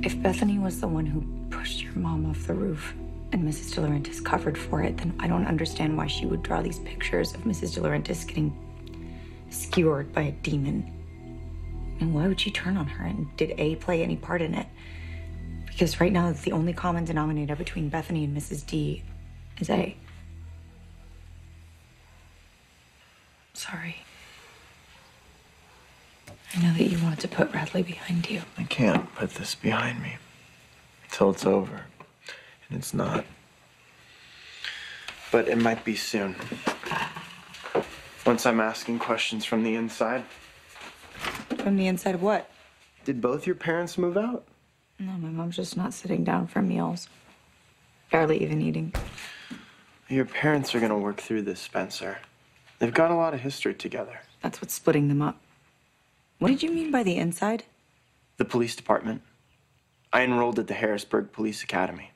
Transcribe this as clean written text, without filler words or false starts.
If Bethany was the one who pushed your mom off the roof and Mrs. De Laurentiis covered for it, then I don't understand why she would draw these pictures of Mrs. De Laurentiis getting skewered by a demon. And why would she turn on her? And did A play any part in it? Because right now, the only common denominator between Bethany and Mrs. D is A. Sorry. I know that you wanted to put Radley behind you. I can't put this behind me until it's over. And it's not. But it might be soon. Once I'm asking questions from the inside. From the inside of what? Did both your parents move out? No, my mom's just not sitting down for meals. Barely even eating. Your parents are gonna work through this, Spencer. They've got a lot of history together. That's what's splitting them up. What did you mean by the inside? The police department. I enrolled at the Harrisburg Police Academy.